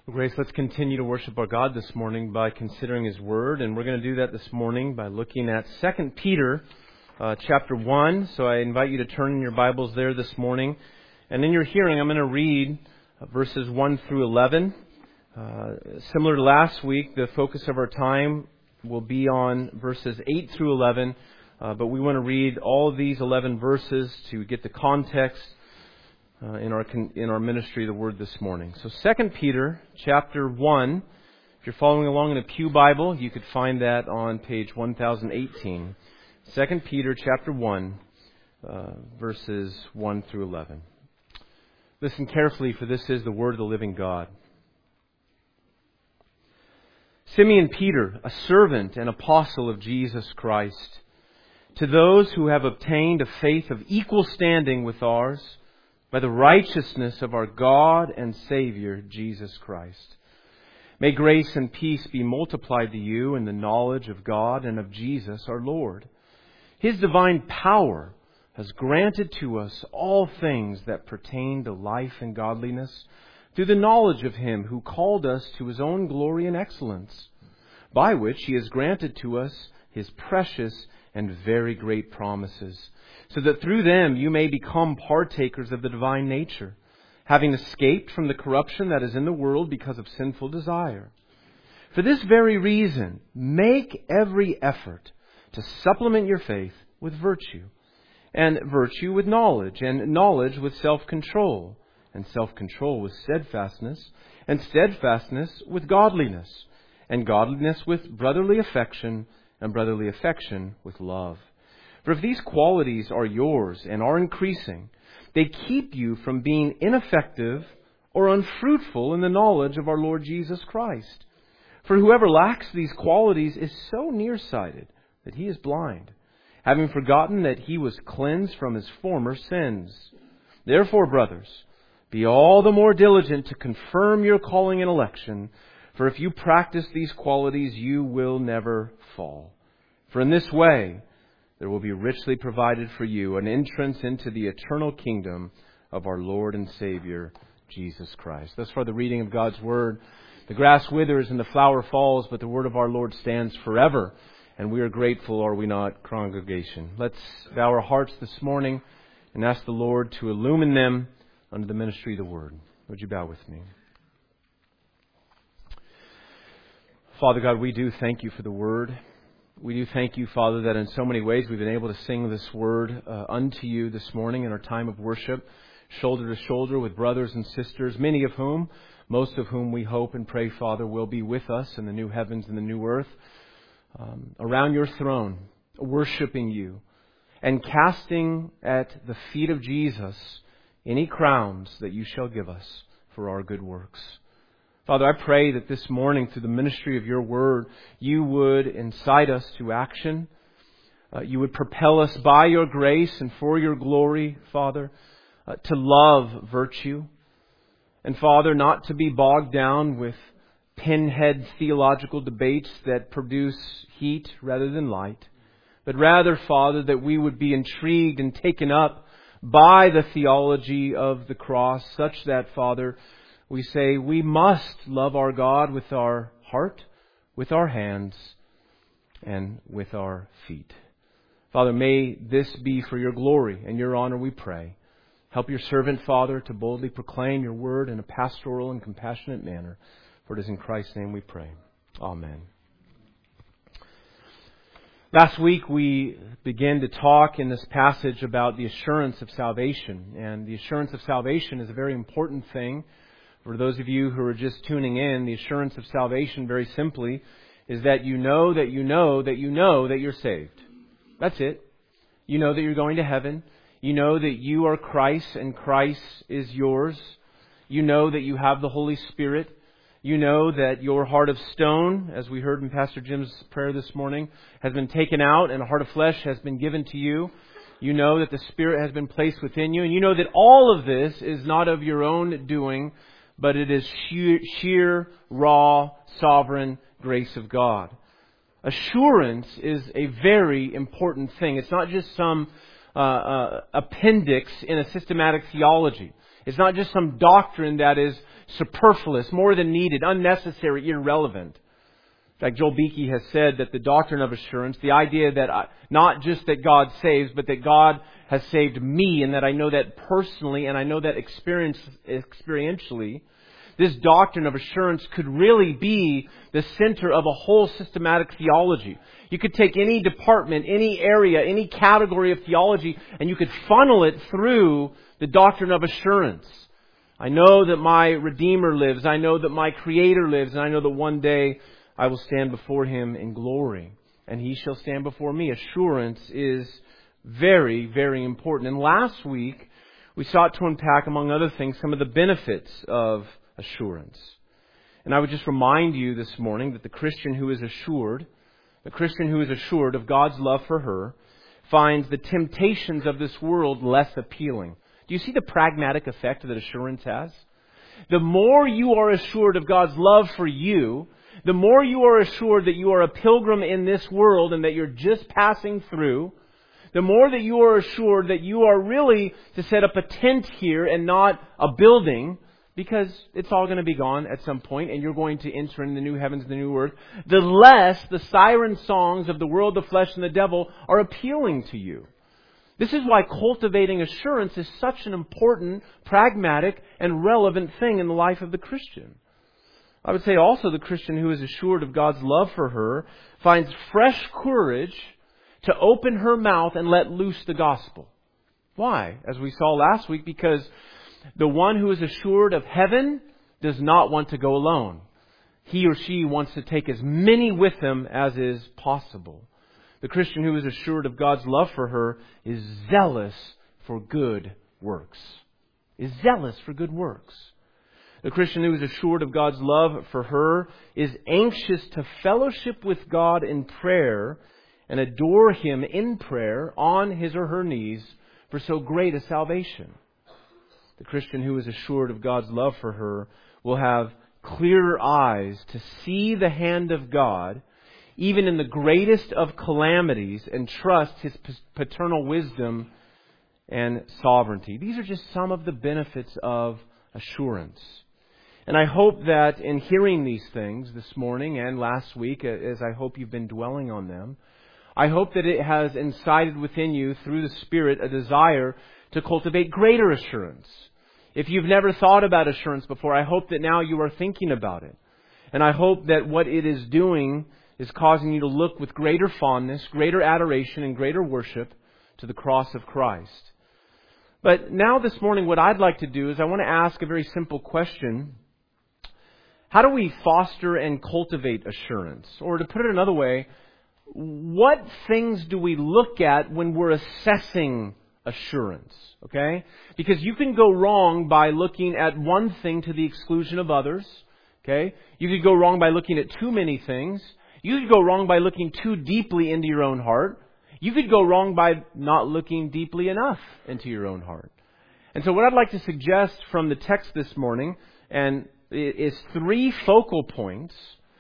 Grace, let's continue to worship our God this morning by considering His Word. And we're going to do that this morning by looking at 2 Peter chapter 1. So I invite you to turn in your Bibles there this morning. And in your hearing, I'm going to read verses 1 through 11. Similar to last week, the focus of our time will be on verses 8 through 11. But we want to read all of these 11 verses to get the context in our ministry of the Word this morning. So 2 Peter chapter 1, if you're following along in a pew Bible, you could find that on page 1018. 2 Peter chapter 1, verses 1 through 11. Listen carefully, for this is the Word of the living God. Simeon Peter, a servant and apostle of Jesus Christ, to those who have obtained a faith of equal standing with ours, by the righteousness of our God and Savior, Jesus Christ. May grace and peace be multiplied to you in the knowledge of God and of Jesus our Lord. His divine power has granted to us all things that pertain to life and godliness through the knowledge of Him who called us to His own glory and excellence, by which He has granted to us His precious and very great promises, so that through them you may become partakers of the divine nature, having escaped from the corruption that is in the world because of sinful desire. For this very reason, make every effort to supplement your faith with virtue, and virtue with knowledge, and knowledge with self-control, and self-control with steadfastness, and steadfastness with godliness, and godliness with brotherly affection, and brotherly affection with love. For if these qualities are yours and are increasing, they keep you from being ineffective or unfruitful in the knowledge of our Lord Jesus Christ. For whoever lacks these qualities is so nearsighted that he is blind, having forgotten that he was cleansed from his former sins. Therefore, brothers, be all the more diligent to confirm your calling and election, for if you practice these qualities, you will never fall. For in this way, there will be richly provided for you an entrance into the eternal kingdom of our Lord and Savior, Jesus Christ. Thus far the reading of God's Word. The grass withers and the flower falls, but the Word of our Lord stands forever. And we are grateful, are we not, congregation? Let's bow our hearts this morning and ask the Lord to illumine them under the ministry of the Word. Would you bow with me? Father God, we do thank you for the Word. We do thank you, Father, that in so many ways we've been able to sing this word unto you this morning in our time of worship, shoulder to shoulder with brothers and sisters, most of whom we hope and pray, Father, will be with us in the new heavens and the new earth, around your throne, worshiping you and casting at the feet of Jesus any crowns that you shall give us for our good works. Father, I pray that this morning, through the ministry of your word, you would incite us to action. You would propel us by your grace and for your glory, Father, to love virtue. And Father, not to be bogged down with pinhead theological debates that produce heat rather than light. But rather, Father, that we would be intrigued and taken up by the theology of the cross, such that, Father, we say we must love our God with our heart, with our hands, and with our feet. Father, may this be for your glory and your honor, we pray. Help your servant, Father, to boldly proclaim your word in a pastoral and compassionate manner. For it is in Christ's name we pray. Amen. Last week we began to talk in this passage about the assurance of salvation. And the assurance of salvation is a very important thing. For those of you who are just tuning in, the assurance of salvation, very simply, is that you know that you know that you know that you're saved. That's it. You know that you're going to heaven. You know that you are Christ and Christ is yours. You know that you have the Holy Spirit. You know that your heart of stone, as we heard in Pastor Jim's prayer this morning, has been taken out and a heart of flesh has been given to you. You know that the Spirit has been placed within you. And you know that all of this is not of your own doing, but it is sheer, raw, sovereign grace of God. Assurance is a very important thing. It's not just some appendix in a systematic theology. It's not just some doctrine that is superfluous, more than needed, unnecessary, irrelevant. In fact, Joel Beakey has said that the doctrine of assurance, the idea that not just that God saves, but that God has saved me and that I know that personally and I know that experientially, this doctrine of assurance could really be the center of a whole systematic theology. You could take any department, any area, any category of theology, and you could funnel it through the doctrine of assurance. I know that my Redeemer lives. I know that my Creator lives. And I know that one day I will stand before Him in glory. And He shall stand before me. Assurance is very, very important. And last week, we sought to unpack, among other things, some of the benefits of assurance. And I would just remind you this morning that the Christian who is assured of God's love for her, finds the temptations of this world less appealing. Do you see the pragmatic effect that assurance has? The more you are assured of God's love for you, the more you are assured that you are a pilgrim in this world and that you're just passing through, the more that you are assured that you are really to set up a tent here and not a building, because it's all going to be gone at some point and you're going to enter in the new heavens and the new earth, the less the siren songs of the world, the flesh, and the devil are appealing to you. This is why cultivating assurance is such an important, pragmatic, and relevant thing in the life of the Christian. I would say also the Christian who is assured of God's love for her finds fresh courage to open her mouth and let loose the gospel. Why? As we saw last week, because the one who is assured of heaven does not want to go alone. He or she wants to take as many with him as is possible. The Christian who is assured of God's love for her is zealous for good works. Is zealous for good works. The Christian who is assured of God's love for her is anxious to fellowship with God in prayer and adore Him in prayer on his or her knees for so great a salvation. The Christian who is assured of God's love for her will have clearer eyes to see the hand of God even in the greatest of calamities and trust His paternal wisdom and sovereignty. These are just some of the benefits of assurance. And I hope that in hearing these things this morning and last week, as I hope you've been dwelling on them, I hope that it has incited within you through the Spirit a desire to cultivate greater assurance. If you've never thought about assurance before, I hope that now you are thinking about it. And I hope that what it is doing is causing you to look with greater fondness, greater adoration, and greater worship to the cross of Christ. But now this morning, what I'd like to do is I want to ask a very simple question. How do we foster and cultivate assurance? Or to put it another way, what things do we look at when we're assessing assurance? Okay? Because you can go wrong by looking at one thing to the exclusion of others. Okay? You could go wrong by looking at too many things. You could go wrong by looking too deeply into your own heart. You could go wrong by not looking deeply enough into your own heart. And so what I'd like to suggest from the text this morning and is three focal points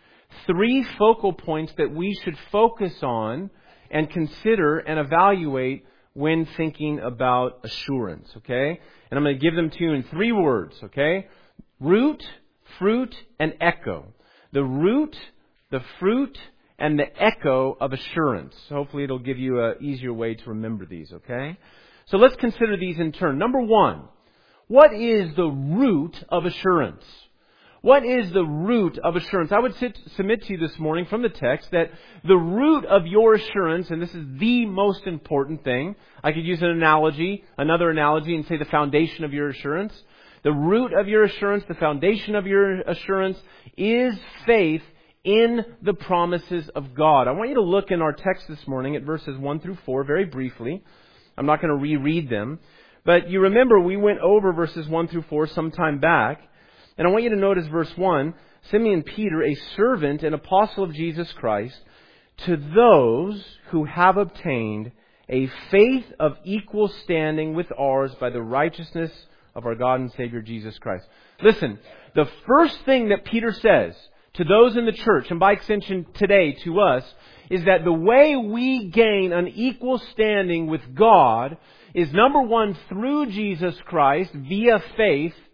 that we should focus on and consider and evaluate when thinking about assurance, okay? And I'm going to give them to you in 3 words, okay? Root, fruit, and echo. The root, the fruit, and the echo of assurance. So hopefully it'll give you an easier way to remember these, okay? So let's consider these in turn. Number 1, what is the root of assurance? What is the root of assurance? I would submit to you this morning from the text that the root of your assurance, and this is the most important thing, I could use another analogy, and say the foundation of your assurance. The root of your assurance, the foundation of your assurance is faith in the promises of God. I want you to look in our text this morning at verses 1 through 4 very briefly. I'm not going to reread them. But you remember we went over verses 1 through 4 some time back. And I want you to notice verse 1, Simeon Peter, a servant and apostle of Jesus Christ, to those who have obtained a faith of equal standing with ours by the righteousness of our God and Savior Jesus Christ. Listen, the first thing that Peter says to those in the church, and by extension today to us, is that the way we gain an equal standing with God is, number 1, through Jesus Christ via faith,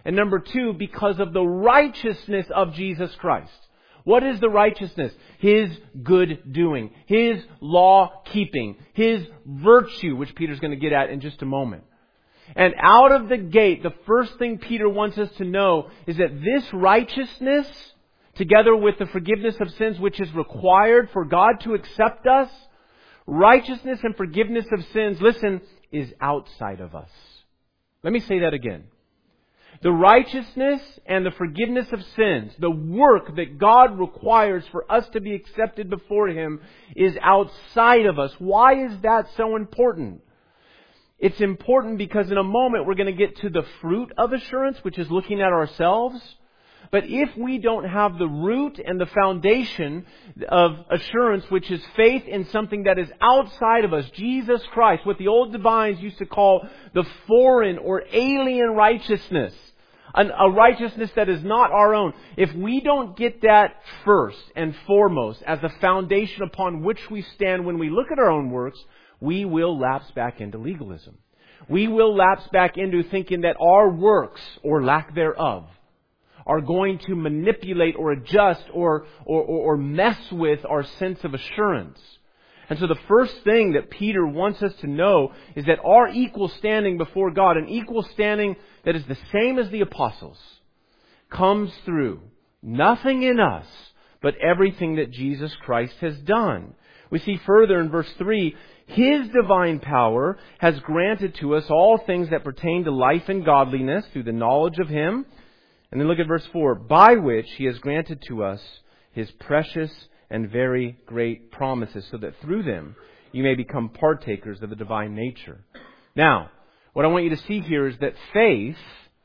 And number two, because of the righteousness of Jesus Christ. What is the righteousness? His good doing, His law keeping, His virtue, which Peter's going to get at in just a moment. And out of the gate, the first thing Peter wants us to know is that this righteousness, together with the forgiveness of sins which is required for God to accept us, righteousness and forgiveness of sins, listen, is outside of us. Let me say that again. The righteousness and the forgiveness of sins, the work that God requires for us to be accepted before Him, is outside of us. Why is that so important? It's important because in a moment we're going to get to the fruit of assurance, which is looking at ourselves. But if we don't have the root and the foundation of assurance, which is faith in something that is outside of us, Jesus Christ, what the old divines used to call the foreign or alien righteousness, a righteousness that is not our own. If we don't get that first and foremost as the foundation upon which we stand when we look at our own works, we will lapse back into legalism. We will lapse back into thinking that our works, or lack thereof, are going to manipulate or adjust or mess with our sense of assurance. And so the first thing that Peter wants us to know is that our equal standing before God, an equal standing that is the same as the apostles, comes through nothing in us, but everything that Jesus Christ has done. We see further in verse 3, His divine power has granted to us all things that pertain to life and godliness through the knowledge of Him. And then look at verse 4, by which He has granted to us His precious and very great promises, so that through them you may become partakers of the divine nature. Now, what I want you to see here is that faith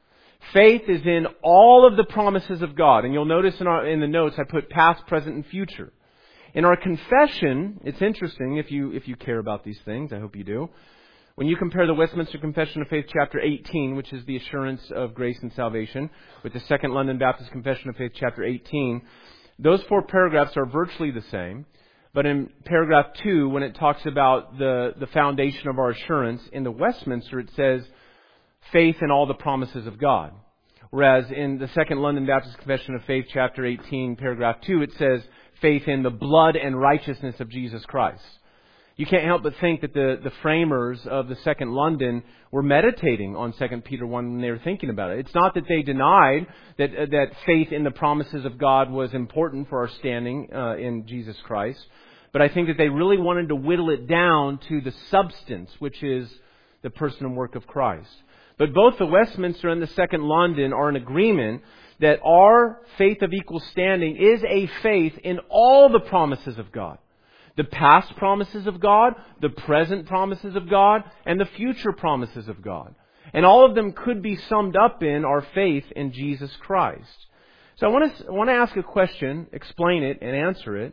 is in all of the promises of God. And you'll notice in the notes I put past, present, and future. In our confession, it's interesting if you care about these things, I hope you do. When you compare the Westminster Confession of Faith, chapter 18, which is the assurance of grace and salvation, with the Second London Baptist Confession of Faith, chapter 18, those 4 paragraphs are virtually the same. But in paragraph 2, when it talks about the foundation of our assurance, in the Westminster it says, faith in all the promises of God. Whereas in the Second London Baptist Confession of Faith, chapter 18, paragraph 2, it says, faith in the blood and righteousness of Jesus Christ. You can't help but think that the framers of the Second London were meditating on 2 Peter 1 when they were thinking about it. It's not that they denied that faith in the promises of God was important for our standing in Jesus Christ, but I think that they really wanted to whittle it down to the substance, which is the person and work of Christ. But both the Westminster and the Second London are in agreement that our faith of equal standing is a faith in all the promises of God. The past promises of God, the present promises of God, and the future promises of God. And all of them could be summed up in our faith in Jesus Christ. So I want to ask a question, explain it, and answer it.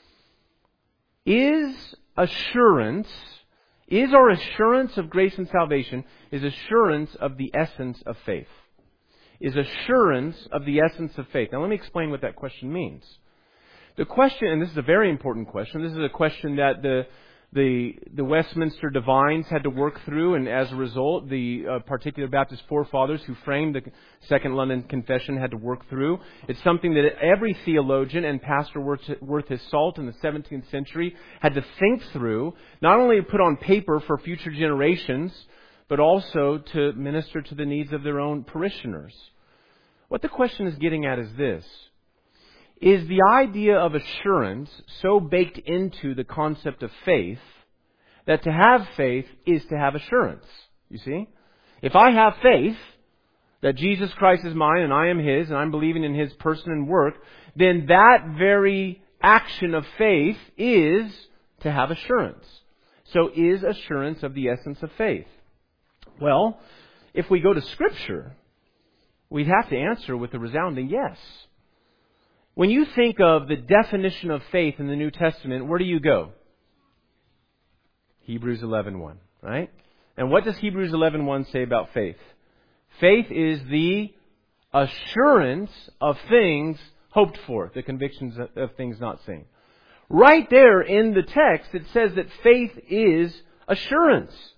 Is our assurance of grace and salvation, is assurance of the essence of faith? Is assurance of the essence of faith? Now let me explain what that question means. The question, and this is a very important question, this is a question that the Westminster divines had to work through, and as a result, the particular Baptist forefathers who framed the Second London Confession had to work through. It's something that every theologian and pastor worth his salt in the 17th century had to think through, not only to put on paper for future generations, but also to minister to the needs of their own parishioners. What the question is getting at is this. Is the idea of assurance so baked into the concept of faith that to have faith is to have assurance? You see? If I have faith that Jesus Christ is mine and I am His and I'm believing in His person and work, then that very action of faith is to have assurance. So is assurance of the essence of faith? Well, if we go to Scripture, we'd have to answer with a resounding yes. When you think of the definition of faith in the New Testament, where do you go? Hebrews 11:1, right? And what does Hebrews 11:1 say about faith? Faith is the assurance of things hoped for, the convictions of things not seen. Right there in the text, it says that faith is assurance.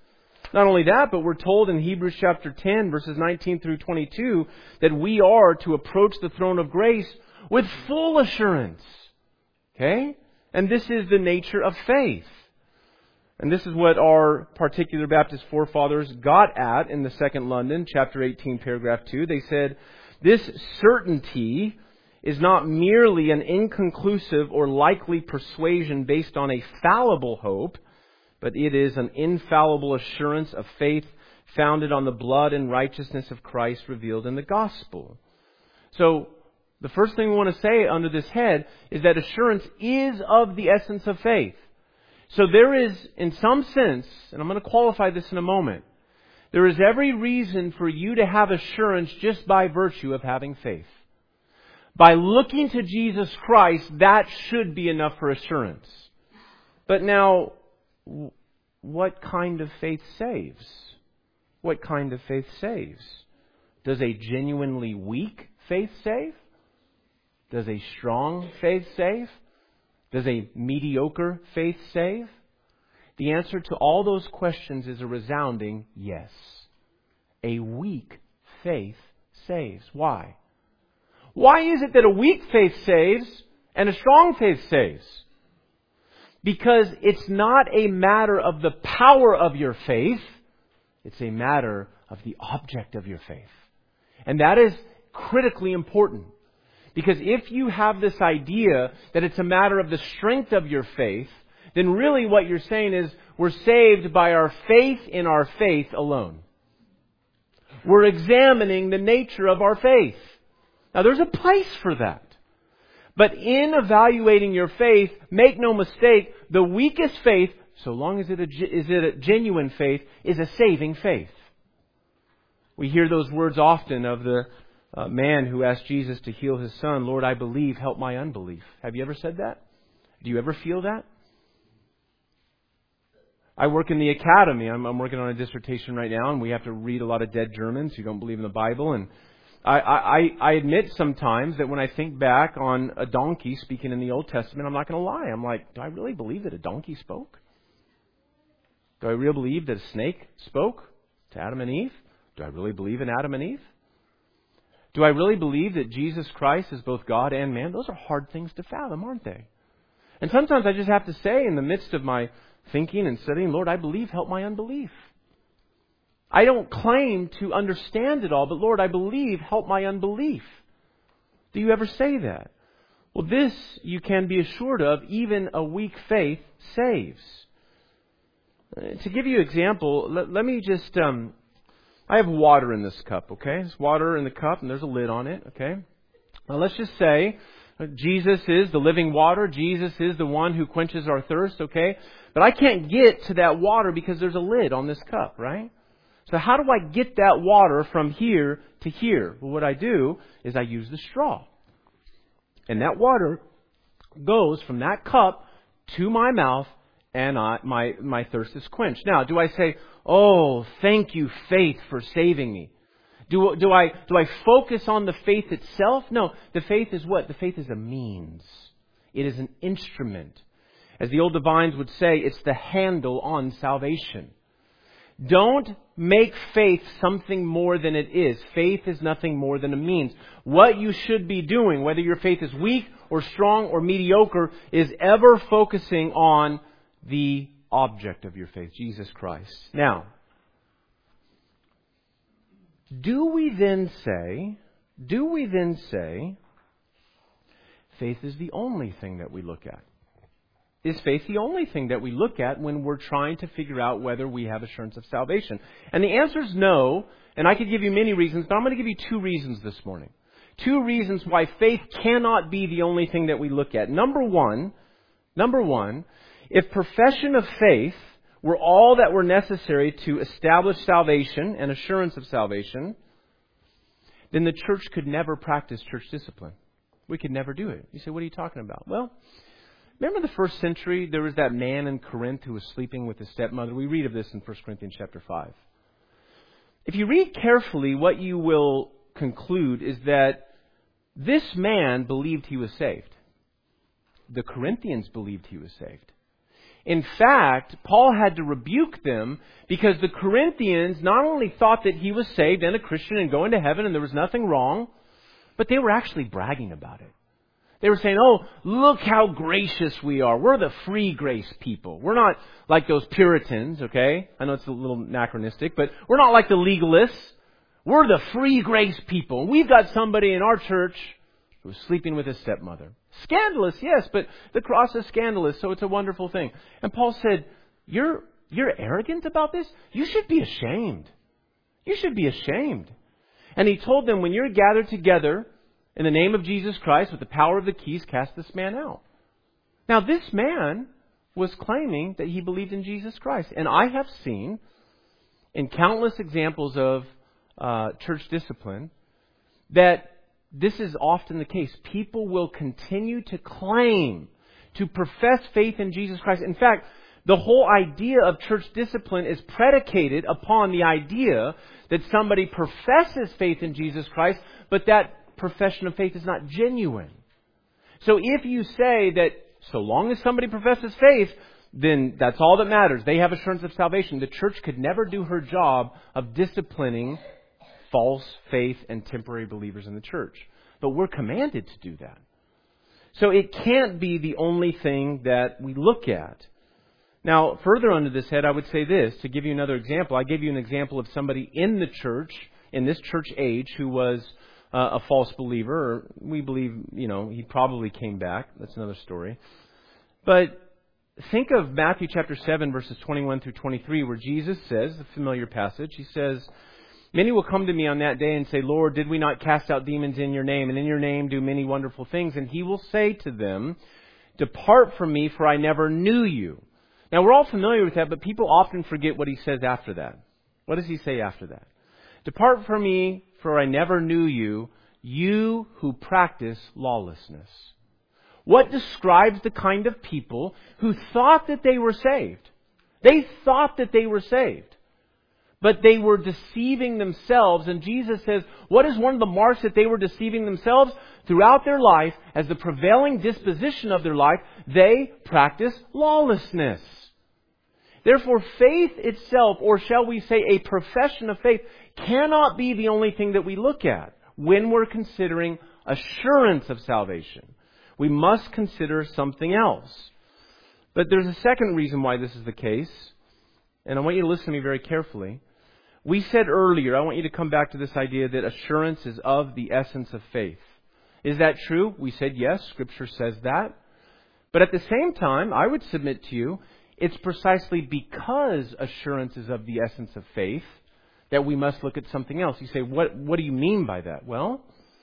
Not only that, but we're told in Hebrews chapter 10, verses 19 through 22, that we are to approach the throne of grace with full assurance. Okay? And this is the nature of faith. And this is what our particular Baptist forefathers got at in the Second London, chapter 18, paragraph 2. They said, this certainty is not merely an inconclusive or likely persuasion based on a fallible hope, but it is an infallible assurance of faith founded on the blood and righteousness of Christ revealed in the gospel. So, the first thing we want to say under this head is that assurance is of the essence of faith. So there is, in some sense, and I'm going to qualify this in a moment, there is every reason for you to have assurance just by virtue of having faith. By looking to Jesus Christ, that should be enough for assurance. But now, what kind of faith saves? What kind of faith saves? Does a genuinely weak faith save? Does a strong faith save? Does a mediocre faith save? The answer to all those questions is a resounding yes. A weak faith saves. Why? Why is it that a weak faith saves and a strong faith saves? Because it's not a matter of the power of your faith. It's a matter of the object of your faith. And that is critically important. Because if you have this idea that it's a matter of the strength of your faith, then really what you're saying is we're saved by our faith in our faith alone. We're examining the nature of our faith. Now there's a place for that. But in evaluating your faith, make no mistake, the weakest faith, so long as it is a genuine faith, is a saving faith. We hear those words often of the man who asked Jesus to heal his son, Lord, I believe, help my unbelief. Have you ever said that? Do you ever feel that? I work in the academy. I'm working on a dissertation right now, and we have to read a lot of dead Germans who don't believe in the Bible. And I admit sometimes that when I think back on a donkey speaking in the Old Testament, I'm not going to lie. I'm like, do I really believe that a donkey spoke? Do I really believe that a snake spoke to Adam and Eve? Do I really believe in Adam and Eve? Do I really believe that Jesus Christ is both God and man? Those are hard things to fathom, aren't they? And sometimes I just have to say in the midst of my thinking and studying, Lord, I believe, help my unbelief. I don't claim to understand it all, but Lord, I believe, help my unbelief. Do you ever say that? Well, this you can be assured of, even a weak faith saves. To give you an example, let me just... I have water in this cup, okay? There's water in the cup and there's a lid on it, okay? Now let's just say Jesus is the living water. Jesus is the one who quenches our thirst, okay? But I can't get to that water because there's a lid on this cup, right? So how do I get that water from here to here? Well, what I do is I use the straw. And that water goes from that cup to my mouth and my thirst is quenched. Now, do I say, oh, thank you, faith, for saving me? Do I focus on the faith itself? No, the faith is what? The faith is a means. It is an instrument. As the old divines would say, it's the handle on salvation. Don't make faith something more than it is. Faith is nothing more than a means. What you should be doing, whether your faith is weak or strong or mediocre, is ever focusing on the object of your faith, Jesus Christ. Now, do we then say, faith is the only thing that we look at? Is faith the only thing that we look at when we're trying to figure out whether we have assurance of salvation? And the answer is no, and I could give you many reasons, but I'm going to give you 2 reasons this morning. 2 reasons why faith cannot be the only thing that we look at. Number one, if profession of faith were all that were necessary to establish salvation and assurance of salvation, then the church could never practice church discipline. We could never do it. You say, what are you talking about? Well, remember the first century, there was that man in Corinth who was sleeping with his stepmother. We read of this in 1 Corinthians chapter 5. If you read carefully, what you will conclude is that this man believed he was saved. The Corinthians believed he was saved. In fact, Paul had to rebuke them because the Corinthians not only thought that he was saved and a Christian and going to heaven and there was nothing wrong, but they were actually bragging about it. They were saying, oh, look how gracious we are. We're the free grace people. We're not like those Puritans, okay? I know it's a little anachronistic, but we're not like the legalists. We're the free grace people. We've got somebody in our church who's sleeping with his stepmother. Scandalous, yes, but the cross is scandalous, so it's a wonderful thing. And Paul said, you're arrogant about this? You should be ashamed. You should be ashamed. And he told them, when you're gathered together in the name of Jesus Christ, with the power of the keys, cast this man out. Now, this man was claiming that he believed in Jesus Christ. And I have seen, in countless examples of church discipline, that this is often the case. People will continue to claim, to profess faith in Jesus Christ. In fact, the whole idea of church discipline is predicated upon the idea that somebody professes faith in Jesus Christ, but that profession of faith is not genuine. So if you say that so long as somebody professes faith, then that's all that matters. They have assurance of salvation. The church could never do her job of disciplining false faith and temporary believers in the church. But we're commanded to do that. So it can't be the only thing that we look at. Now, further under this head, I would say this, to give you another example. I gave you an example of somebody in the church, in this church age, who was a false believer. Or we believe, he probably came back. That's another story. But think of Matthew chapter 7, verses 21 through 23, where Jesus says, a familiar passage, He says, many will come to me on that day and say, Lord, did we not cast out demons in your name, and in your name do many wonderful things? And He will say to them, depart from me, for I never knew you. Now, we're all familiar with that, but people often forget what He says after that. What does He say after that? Depart from me, for I never knew you, you who practice lawlessness. What describes the kind of people who thought that they were saved? They thought that they were saved. But they were deceiving themselves. And Jesus says, what is one of the marks that they were deceiving themselves? Throughout their life, as the prevailing disposition of their life, they practice lawlessness. Therefore, faith itself, or shall we say a profession of faith, cannot be the only thing that we look at when we're considering assurance of salvation. We must consider something else. But there's a second reason why this is the case, and I want you to listen to me very carefully. We said earlier, I want you to come back to this idea that assurance is of the essence of faith. Is that true? We said yes, Scripture says that. But at the same time, I would submit to you, it's precisely because assurance is of the essence of faith that we must look at something else. You say, what do you mean by that? Well,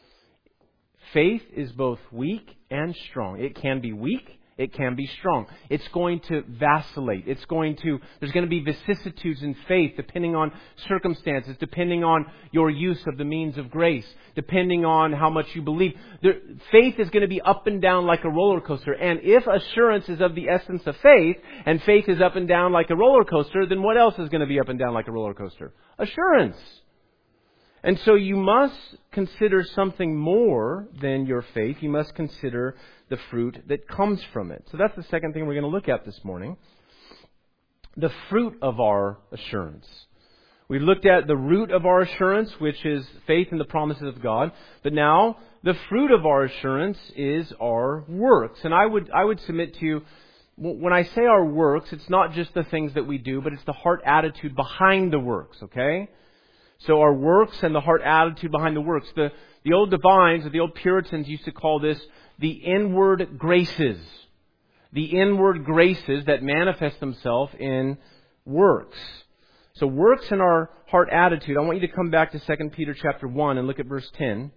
faith is both weak and strong. It can be weak. It can be strong. It's going to vacillate. There's going to be vicissitudes in faith depending on circumstances, depending on your use of the means of grace, depending on how much you believe. Faith is going to be up and down like a roller coaster. And if assurance is of the essence of faith, and faith is up and down like a roller coaster, then what else is going to be up and down like a roller coaster? Assurance. And so you must consider something more than your faith. You must consider the fruit that comes from it. So that's the second thing we're going to look at this morning. The fruit of our assurance. We looked at the root of our assurance, which is faith in the promises of God. But now, the fruit of our assurance is our works. And I would submit to you, when I say our works, it's not just the things that we do, but it's the heart attitude behind the works, okay? So our works and the heart attitude behind the works. The old divines, or the old Puritans used to call this the inward graces. The inward graces that manifest themselves in works. So works and our heart attitude. I want you to come back to 2 Peter chapter 1 and look at verse 10.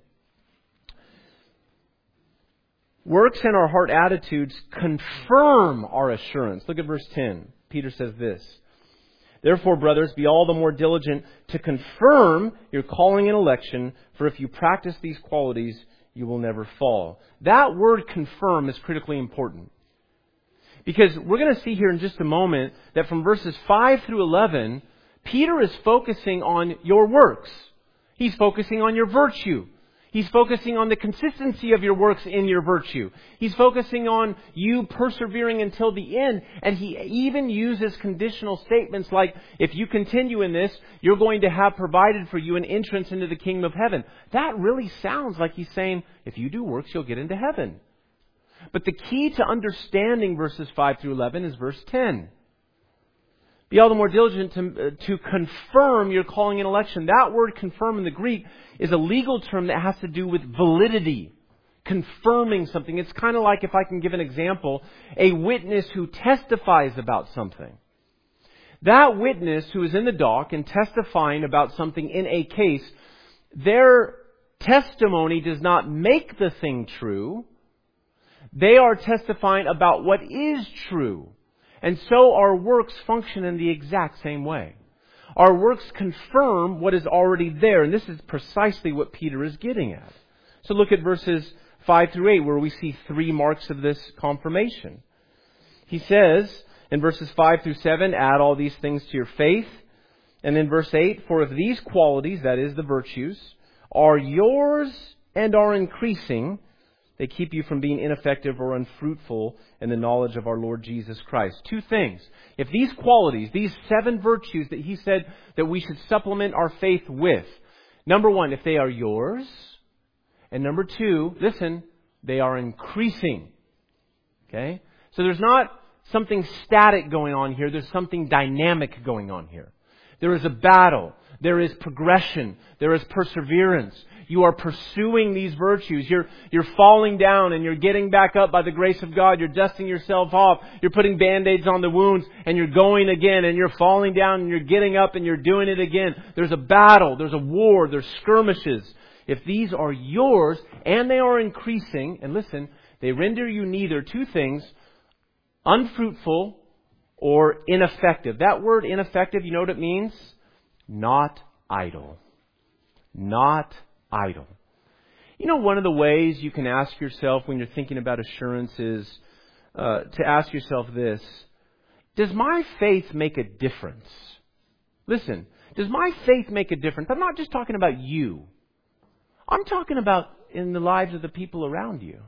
Works and our heart attitudes confirm our assurance. Look at verse 10. Peter says this. Therefore, brothers, be all the more diligent to confirm your calling and election, for if you practice these qualities, you will never fall. That word confirm is critically important. Because we're going to see here in just a moment that from verses 5 through 11, Peter is focusing on your works. He's focusing on your virtue. He's focusing on the consistency of your works in your virtue. He's focusing on you persevering until the end. And He even uses conditional statements like, if you continue in this, you're going to have provided for you an entrance into the kingdom of heaven. That really sounds like He's saying, if you do works, you'll get into heaven. But the key to understanding verses 5 through 11 is verse 10. Be all the more diligent to confirm your calling and election. That word confirm in the Greek is a legal term that has to do with validity. Confirming something. It's kind of like, if I can give an example, a witness who testifies about something. That witness who is in the dock and testifying about something in a case, their testimony does not make the thing true. They are testifying about what is true. And so our works function in the exact same way. Our works confirm what is already there. And this is precisely what Peter is getting at. So look at verses 5 through 8, where we see 3 marks of this confirmation. He says in verses 5 through 7, add all these things to your faith. And then verse 8, for if these qualities, that is the virtues, are yours and are increasing, they keep you from being ineffective or unfruitful in the knowledge of our Lord Jesus Christ. 2 things. If these qualities, these 7 virtues that he said that we should supplement our faith with, number 1, if they are yours, and number 2, listen, they are increasing. Okay? So there's not something static going on here. There's something dynamic going on here. There is a battle. There is progression. There is perseverance. You are pursuing these virtues. You're falling down and you're getting back up by the grace of God. You're dusting yourself off. You're putting Band-Aids on the wounds and you're going again, and you're falling down and you're getting up and you're doing it again. There's a battle. There's a war. There's skirmishes. If these are yours and they are increasing, and listen, they render you neither 2 things, unfruitful or ineffective. That word ineffective, you know what it means? Not idle. Not idle. You know, one of the ways you can ask yourself when you're thinking about assurance is to ask yourself this: does my faith make a difference? Listen, does my faith make a difference? I'm not just talking about you. I'm talking about in the lives of the people around you.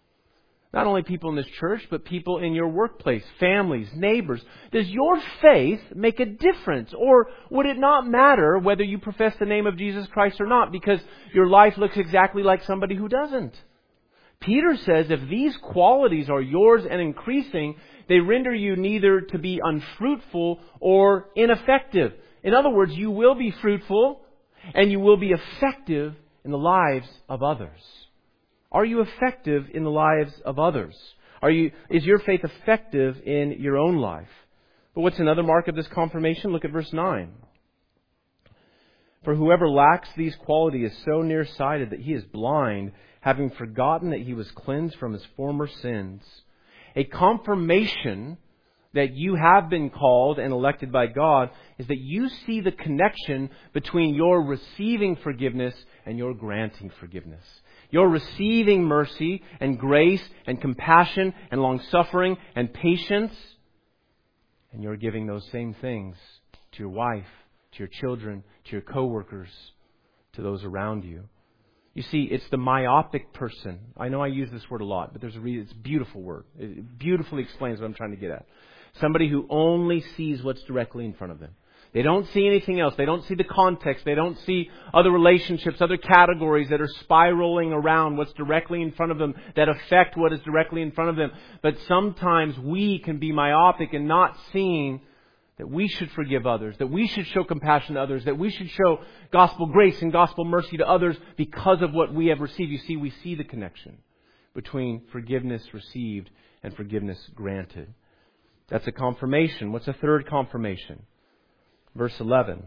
Not only people in this church, but people in your workplace, families, neighbors. Does your faith make a difference? Or would it not matter whether you profess the name of Jesus Christ or not, because your life looks exactly like somebody who doesn't? Peter says if these qualities are yours and increasing, they render you neither to be unfruitful or ineffective. In other words, you will be fruitful and you will be effective in the lives of others. Are you effective in the lives of others? Is your faith effective in your own life? But what's another mark of this confirmation? Look at verse 9. For whoever lacks these qualities is so nearsighted that he is blind, having forgotten that he was cleansed from his former sins. A confirmation that you have been called and elected by God is that you see the connection between your receiving forgiveness and your granting forgiveness. You're receiving mercy and grace and compassion and long-suffering and patience. And you're giving those same things to your wife, to your children, to your co-workers, to those around you. You see, it's the myopic person. I know I use this word a lot, but there's a reason. It's a beautiful word. It beautifully explains what I'm trying to get at. Somebody who only sees what's directly in front of them. They don't see anything else. They don't see the context. They don't see other relationships, other categories that are spiraling around what's directly in front of them that affect what is directly in front of them. But sometimes we can be myopic and not seeing that we should forgive others, that we should show compassion to others, that we should show gospel grace and gospel mercy to others because of what we have received. You see, we see the connection between forgiveness received and forgiveness granted. That's a confirmation. What's a third confirmation? Verse 11.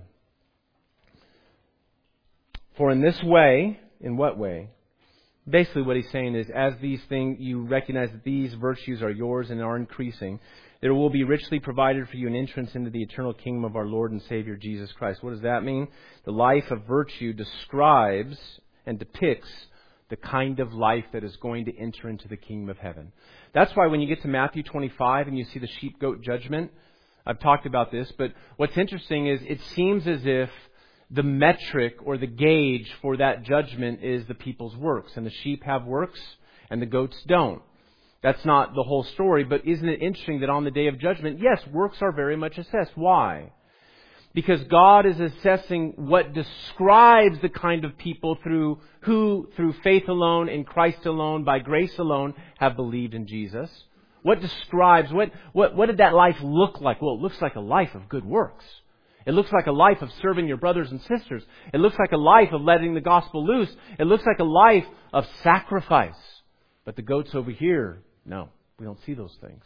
For in this way, in what way? Basically what he's saying is, as these things, you recognize that these virtues are yours and are increasing, there will be richly provided for you an entrance into the eternal kingdom of our Lord and Savior Jesus Christ. What does that mean? The life of virtue describes and depicts the kind of life that is going to enter into the kingdom of heaven. That's why when you get to Matthew 25 and you see the sheep-goat judgment, I've talked about this, but what's interesting is it seems as if the metric or the gauge for that judgment is the people's works. And the sheep have works and the goats don't. That's not the whole story, but isn't it interesting that on the day of judgment, yes, works are very much assessed. Why? Because God is assessing what describes the kind of people through faith alone, in Christ alone, by grace alone, have believed in Jesus. What describes, what did that life look like? Well, it looks like a life of good works. It looks like a life of serving your brothers and sisters. It looks like a life of letting the gospel loose. It looks like a life of sacrifice. But the goats over here, no, we don't see those things.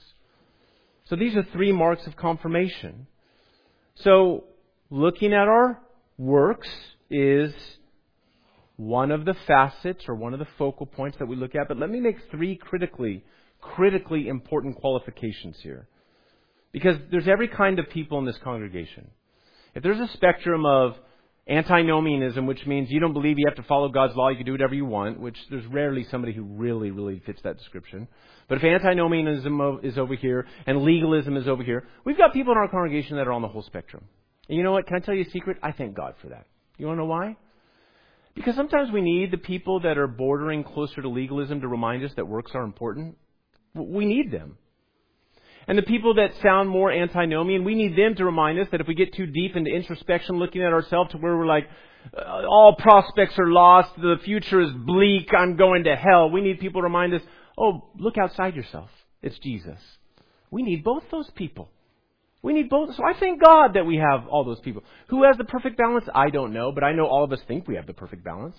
So these are 3 marks of confirmation. So looking at our works is one of the facets or one of the focal points that we look at. But let me make 3 critically important qualifications here. Because there's every kind of people in this congregation. If there's a spectrum of antinomianism, which means you don't believe you have to follow God's law, you can do whatever you want, which there's rarely somebody who really fits that description. But if antinomianism is over here and legalism is over here, we've got people in our congregation that are on the whole spectrum. And you know what? Can I tell you a secret? I thank God for that. You want to know why? Because sometimes we need the people that are bordering closer to legalism to remind us that works are important. We need them. And the people that sound more antinomian, we need them to remind us that if we get too deep into introspection, looking at ourselves to where we're like, all prospects are lost, the future is bleak, I'm going to hell. We need people to remind us, oh, look outside yourself. It's Jesus. We need both those people. We need both. So I thank God that we have all those people. Who has the perfect balance? I don't know, but I know all of us think we have the perfect balance.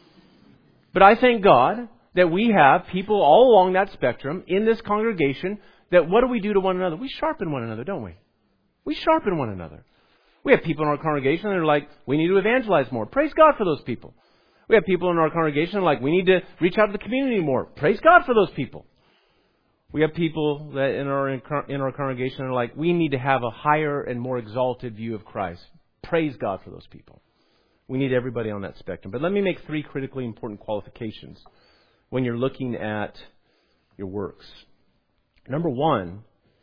But I thank God that we have people all along that spectrum in this congregation that what do we do to one another? We sharpen one another, don't we? We sharpen one another. We have people in our congregation that are like, we need to evangelize more. Praise God for those people. We have people in our congregation that are like, we need to reach out to the community more. Praise God for those people. We have people that in our congregation are like, we need to have a higher and more exalted view of Christ. Praise God for those people. We need everybody on that spectrum. But let me make 3 critically important qualifications when you're looking at your works. Number 1,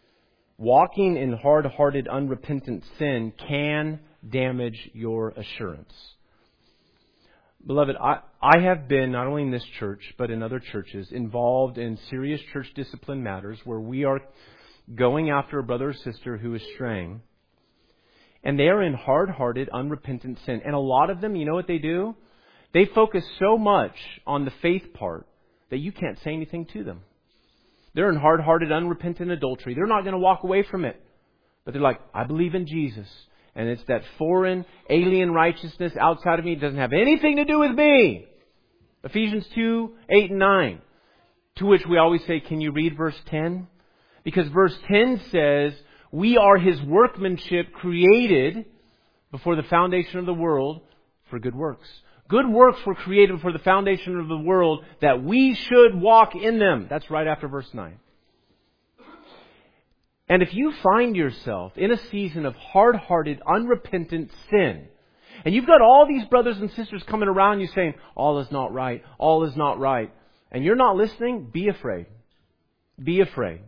walking in hard-hearted, unrepentant sin can damage your assurance. Beloved, I have been, not only in this church, but in other churches, involved in serious church discipline matters where we are going after a brother or sister who is straying. And they are in hard-hearted, unrepentant sin. And a lot of them, you know what they do? They focus so much on the faith part that you can't say anything to them. They're in hard-hearted, unrepentant adultery. They're not going to walk away from it. But they're like, I believe in Jesus. And it's that foreign, alien righteousness outside of me. It doesn't have anything to do with me. Ephesians 2, 8 and 9. To which we always say, can you read verse 10? Because verse 10 says, we are His workmanship created before the foundation of the world for good works. Good works were created before the foundation of the world that we should walk in them. That's right after verse 9. And if you find yourself in a season of hard-hearted, unrepentant sin, and you've got all these brothers and sisters coming around you saying, all is not right, all is not right, and you're not listening, be afraid. Be afraid.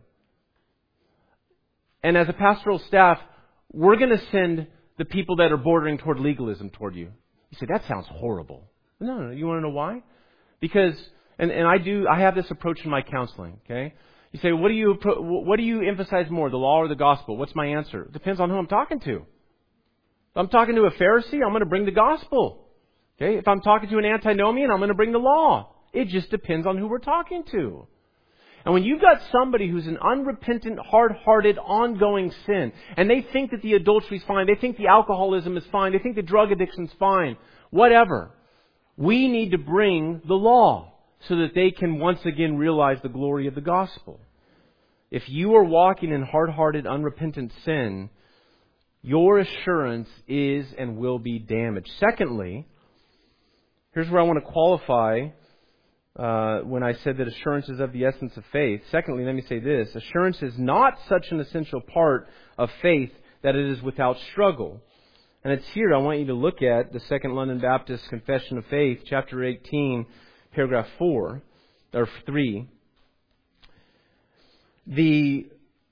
And as a pastoral staff, we're going to send the people that are bordering toward legalism toward you. You say, that sounds horrible. No. You want to know why? Because, and I have this approach in my counseling, okay? You say, what do you emphasize more, the law or the gospel? What's my answer? It depends on who I'm talking to. If I'm talking to a Pharisee, I'm going to bring the gospel. Okay? If I'm talking to an antinomian, I'm going to bring the law. It just depends on who we're talking to. And when you've got somebody who's an unrepentant, hard-hearted, ongoing sin, and they think that the adultery is fine, they think the alcoholism is fine, they think the drug addiction is fine, whatever, we need to bring the law so that they can once again realize the glory of the gospel. If you are walking in hard-hearted, unrepentant sin, your assurance is and will be damaged. Secondly, here's where I want to qualify when I said that assurance is of the essence of faith. Secondly, let me say this. Assurance is not such an essential part of faith that it is without struggle. And it's here I want you to look at the Second London Baptist Confession of Faith, chapter 18, paragraph 4, or 3. The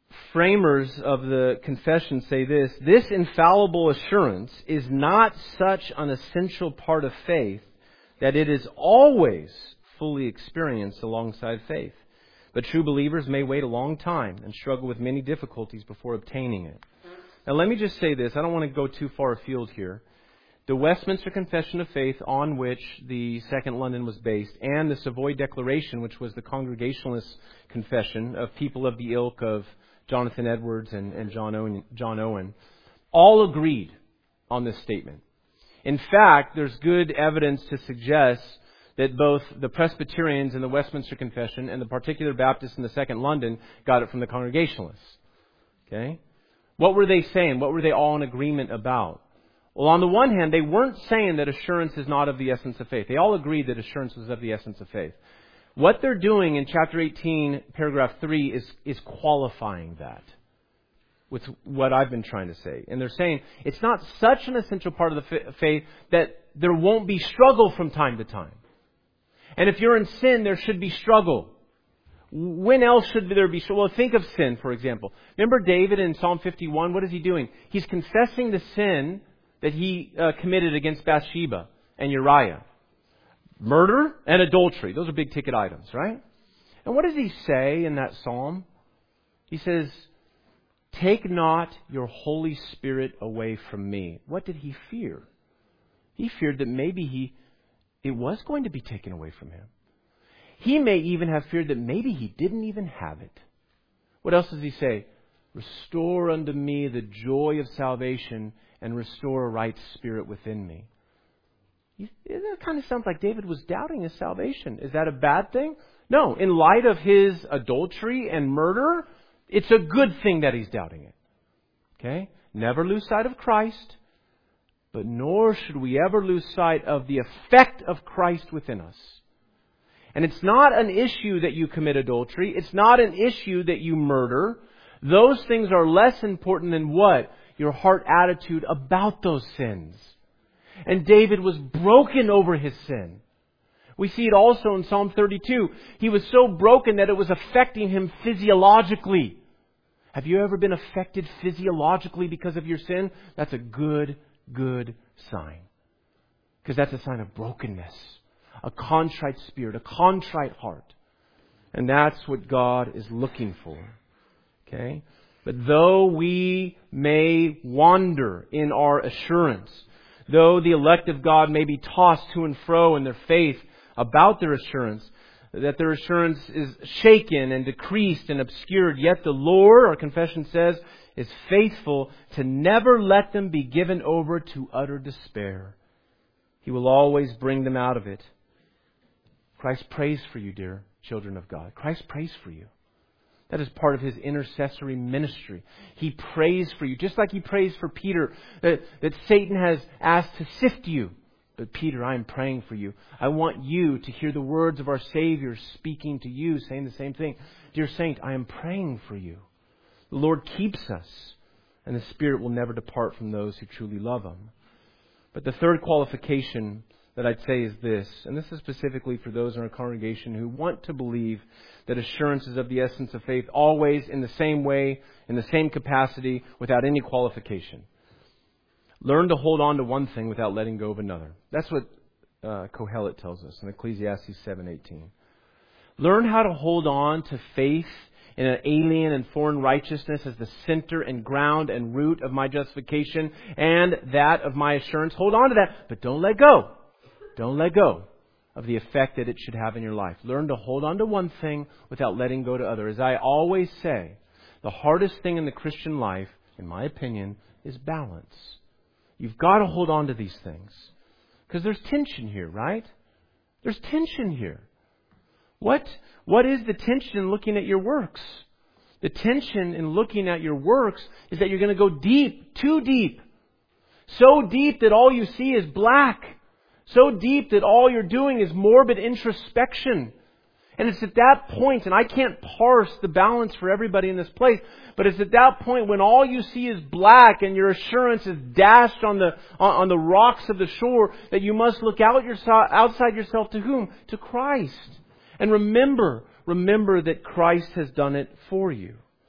framers of the confession say this: this infallible assurance is not such an essential part of faith that it is always fully experienced alongside faith. But true believers may wait a long time and struggle with many difficulties before obtaining it. Now let me just say this. I don't want to go too far afield here. The Westminster Confession of Faith, on which the Second London was based, and the Savoy Declaration, which was the Congregationalist confession of people of the ilk of Jonathan Edwards and John Owen, all agreed on this statement. In fact, there's good evidence to suggest that both the Presbyterians in the Westminster Confession and the Particular Baptists in the Second London got it from the Congregationalists. Okay? What were they saying? What were they all in agreement about? Well, on the one hand, they weren't saying that assurance is not of the essence of faith. They all agreed that assurance was of the essence of faith. What they're doing in chapter 18, paragraph 3, is qualifying that with what I've been trying to say. And they're saying it's not such an essential part of the faith that there won't be struggle from time to time. And if you're in sin, there should be struggle. When else should there be struggle? Well, think of sin, for example. Remember David in Psalm 51? What is he doing? He's confessing the sin that he committed against Bathsheba and Uriah. Murder and adultery. Those are big ticket items, right? And what does he say in that psalm? He says, "Take not your Holy Spirit away from me." What did he fear? He feared that maybe it was going to be taken away from him. He may even have feared that maybe he didn't even have it. What else does he say? "Restore unto me the joy of salvation and restore a right spirit within me." That kind of sounds like David was doubting his salvation. Is that a bad thing? No. In light of his adultery and murder, it's a good thing that he's doubting it. Okay? Never lose sight of Christ, but nor should we ever lose sight of the effect of Christ within us. And it's not an issue that you commit adultery. It's not an issue that you murder. Those things are less important than what? Your heart attitude about those sins. And David was broken over his sin. We see it also in Psalm 32. He was so broken that it was affecting him physiologically. Have you ever been affected physiologically because of your sin? That's a good sign. Because that's a sign of brokenness. A contrite spirit, a contrite heart. And that's what God is looking for. Okay? But though we may wander in our assurance, though the elect of God may be tossed to and fro in their faith about their assurance, that their assurance is shaken and decreased and obscured, yet the Lord, our confession says, is faithful to never let them be given over to utter despair. He will always bring them out of it. Christ prays for you, dear children of God. Christ prays for you. That is part of His intercessory ministry. He prays for you, just like He prays for Peter, that Satan has asked to sift you. But Peter, I am praying for you. I want you to hear the words of our Savior speaking to you, saying the same thing. Dear saint, I am praying for you. The Lord keeps us, and the Spirit will never depart from those who truly love Him. But the third qualification that I'd say is this, and this is specifically for those in our congregation who want to believe that assurance is of the essence of faith, always in the same way, in the same capacity, without any qualification. Learn to hold on to one thing without letting go of another. That's what Kohelet tells us in Ecclesiastes 7:18. Learn how to hold on to faith in an alien and foreign righteousness as the center and ground and root of my justification and that of my assurance. Hold on to that, but don't let go. Don't let go of the effect that it should have in your life. Learn to hold on to one thing without letting go to other. As I always say, the hardest thing in the Christian life, in my opinion, is balance. You've got to hold on to these things. Because there's tension here, right? There's tension here. What is the tension in looking at your works? The tension in looking at your works is that you're going to go deep, too deep. So deep that all you see is black. So deep that all you're doing is morbid introspection. And it's at that point, and I can't parse the balance for everybody in this place, but it's at that point when all you see is black and your assurance is dashed on the rocks of the shore that you must look outside yourself to whom? To Christ. And remember that Christ has done it for you.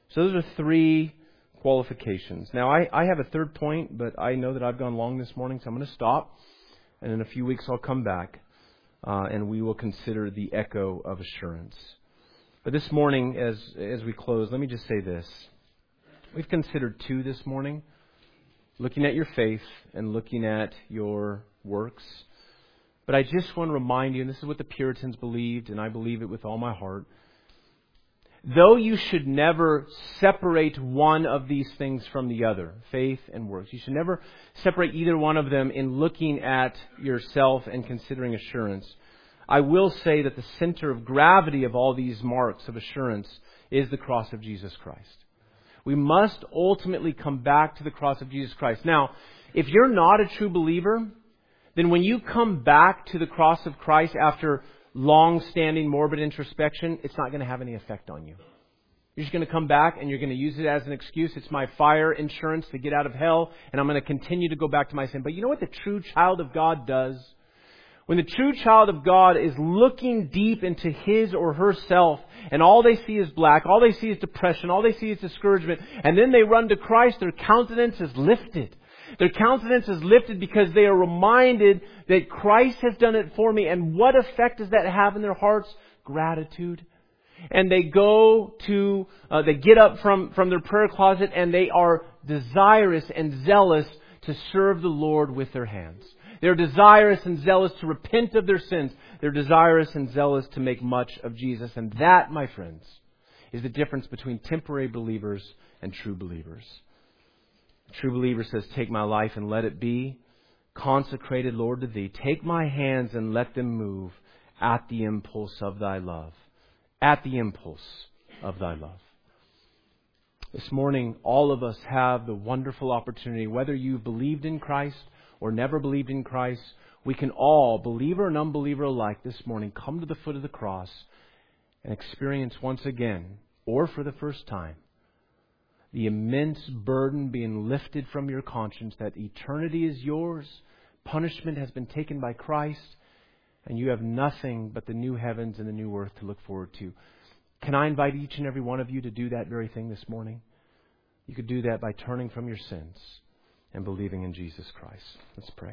So those are 3 qualifications. Now, I have a third point, but I know that I've gone long this morning, so I'm going to stop. And in a few weeks, I'll come back, and we will consider the echo of assurance. But this morning, as we close, let me just say this. We've considered 2 this morning, looking at your faith and looking at your works. But I just want to remind you, and this is what the Puritans believed, and I believe it with all my heart, though you should never separate one of these things from the other, faith and works. You should never separate either one of them in looking at yourself and considering assurance. I will say that the center of gravity of all these marks of assurance is the cross of Jesus Christ. We must ultimately come back to the cross of Jesus Christ. Now, if you're not a true believer, then when you come back to the cross of Christ after long-standing morbid introspection, it's not going to have any effect on you. You're just going to come back and you're going to use it as an excuse. It's my fire insurance to get out of hell, and I'm going to continue to go back to my sin. But you know what the true child of God does? When the true child of God is looking deep into his or herself, and all they see is black, all they see is depression, all they see is discouragement, and then they run to Christ, their countenance is lifted. Their countenance is lifted because they are reminded that Christ has done it for me. And what effect does that have in their hearts? Gratitude. And they go to, they get up from their prayer closet and they are desirous and zealous to serve the Lord with their hands. They're desirous and zealous to repent of their sins. They're desirous and zealous to make much of Jesus. And that, my friends, is the difference between temporary believers and true believers. A true believer says, take my life and let it be consecrated, Lord, to Thee. Take my hands and let them move at the impulse of Thy love. At the impulse of Thy love. This morning, all of us have the wonderful opportunity, whether you believed in Christ or never believed in Christ, we can all, believer and unbeliever alike, this morning come to the foot of the cross and experience once again, or for the first time, the immense burden being lifted from your conscience that eternity is yours, punishment has been taken by Christ, and you have nothing but the new heavens and the new earth to look forward to. Can I invite each and every one of you to do that very thing this morning? You could do that by turning from your sins and believing in Jesus Christ. Let's pray.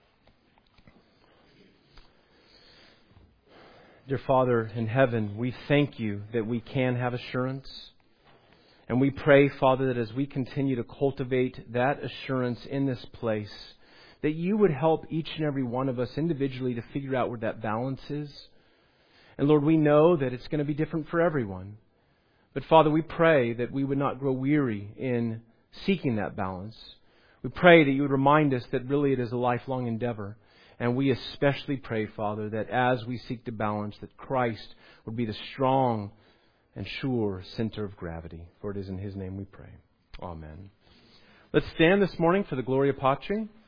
Dear Father in heaven, we thank You that we can have assurance. And we pray, Father, that as we continue to cultivate that assurance in this place, that You would help each and every one of us individually to figure out where that balance is. And Lord, we know that it's going to be different for everyone. But Father, we pray that we would not grow weary in seeking that balance. We pray that You would remind us that really it is a lifelong endeavor. And we especially pray, Father, that as we seek to balance, that Christ would be the strong and sure center of gravity. For it is in His name we pray. Amen. Let's stand this morning for the Gloria Patri.